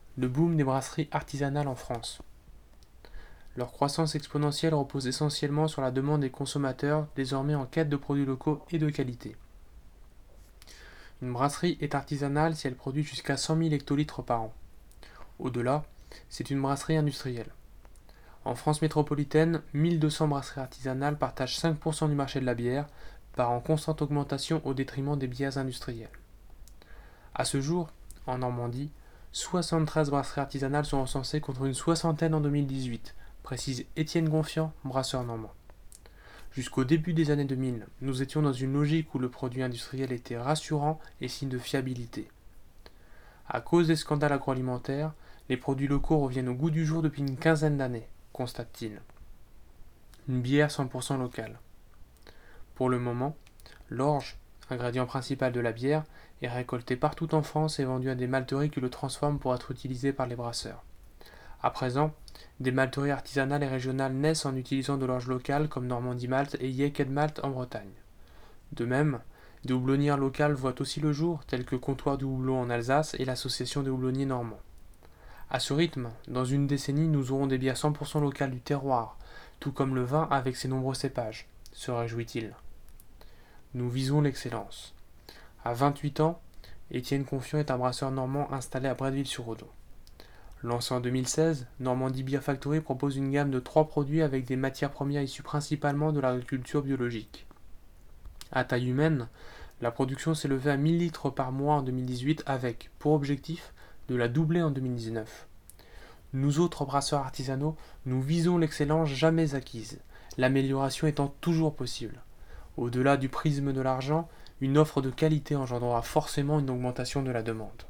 le boom des brasseries artisanales en France. Leur croissance exponentielle repose essentiellement sur la demande des consommateurs, désormais en quête de produits locaux et de qualité. Une brasserie est artisanale si elle produit jusqu'à 100 000 hectolitres par an. Au-delà, c'est une brasserie industrielle. En France métropolitaine, 1200 brasseries artisanales partagent 5% du marché de la bière, par en constante augmentation au détriment des bières industrielles. À ce jour, en Normandie, 73 brasseries artisanales sont recensées contre une soixantaine en 2018, précise Étienne Gonfiant, brasseur normand. Jusqu'au début des années 2000, nous étions dans une logique où le produit industriel était rassurant et signe de fiabilité. À cause des scandales agroalimentaires, les produits locaux reviennent au goût du jour depuis une quinzaine d'années, constate-t-il. Une bière 100% locale. Pour le moment, l'orge, ingrédient principal de la bière, est récolté partout en France et vendu à des malteries qui le transforment pour être utilisé par les brasseurs. À présent, des malteries artisanales et régionales naissent en utilisant de l'orge locale comme Normandie Malt et Yeked Malt en Bretagne. De même, des houblonnières locales voient aussi le jour, telles que Comptoir du Houblon en Alsace et l'Association des houblonniers normands. À ce rythme, dans une décennie, nous aurons des bières 100% locales du terroir, tout comme le vin avec ses nombreux cépages, se réjouit-il. Nous visons l'excellence. À 28 ans, Étienne Confiant est un brasseur normand installé à Bretteville-sur-Odon. Lancé en 2016, Normandie Beer Factory propose une gamme de 3 produits avec des matières premières issues principalement de l'agriculture biologique. À taille humaine, la production s'est levée à 1000 litres par mois en 2018 avec, pour objectif, de la doubler en 2019. Nous autres brasseurs artisanaux, nous visons l'excellence jamais acquise, l'amélioration étant toujours possible. Au-delà du prisme de l'argent, une offre de qualité engendrera forcément une augmentation de la demande.